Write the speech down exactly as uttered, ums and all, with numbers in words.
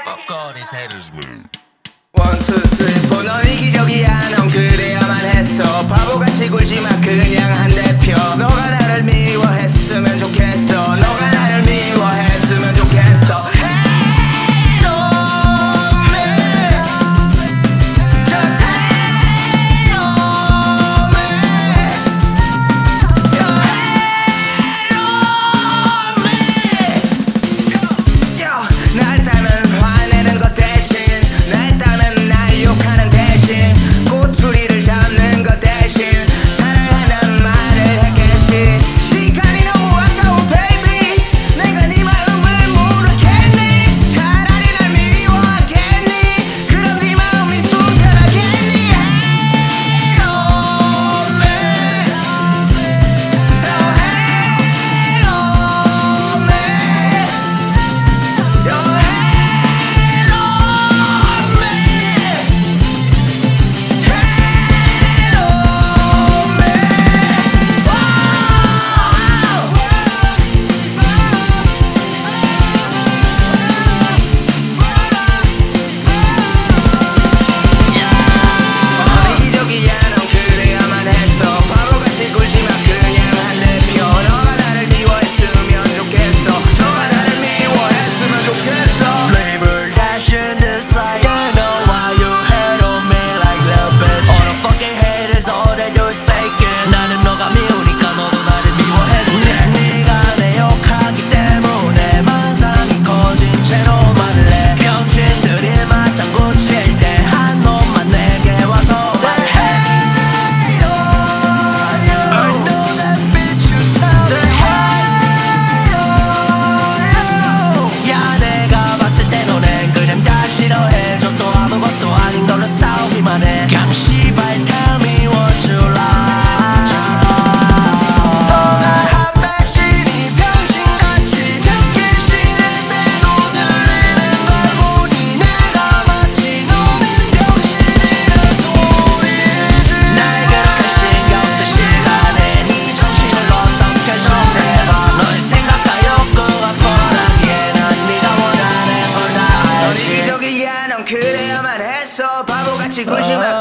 Fuck all these haters move. One, two, three, four. 넌 이기적이야. 넌 그래야만 했어. 바보같이 굴지마. 그냥 한 대표. 너가 나를 미워했으면 좋겠어. 너가 나를 미워했으면 좋겠어. Hate on me. Just hate on me. Your hate on me. Yo, 날 따면 화내는 것 대신 날 따면 날 욕하는 대신 꼬투리를 잡는 것 대신 사랑한다는 말을 했겠지. 시간이 너무 아까워 baby. 내가 네 마음을 모르겠니. 차라리 날 미워하겠니. 그럼 네 마음이 좀 편하겠니. Hate on me. Oh, hate on me. Your hate on me. Hate on me. 넌 이기적이야. 넌 그래야만 했어. 바보같이 굴지마. 그냥 한 대표. 너가 나를 미워했으면 좋겠어. 너가 나를 미워했으면 좋겠어. Flavor passion is like I know why you hate on me like little bitch. All the fucking haters all they do is faking. 나는 너가 미우니까 너도 나를 미워해도 돼. 네가 내 욕하기 때문에 만상이 커진 채로 말래. 병신들이 맞장구 칠 때 한 놈만 내게 와서 They hate on you. I know that bitch you tell me. They hate on you. 야 내가 봤을 때 너넨 그냥 다 싫어해줘. 또 아무것도 아닌 걸로 싸우기만 해. 그냥 씨발 tell me what you like. 너가 한 배신이 병신같이 듣기 싫은데도 들리는 걸 보니 내가 마치 너는 병신이란 소리지. 날 그렇게 신경 쓸 시간에 네 정신을 어떻게 정해봐. 너의 생각과 욕구가 뻔하기에 난 네가 원하는 걸 다 넌 알지. 이기적이야. 넌 그래야만 했어. 바보같이 굴지마.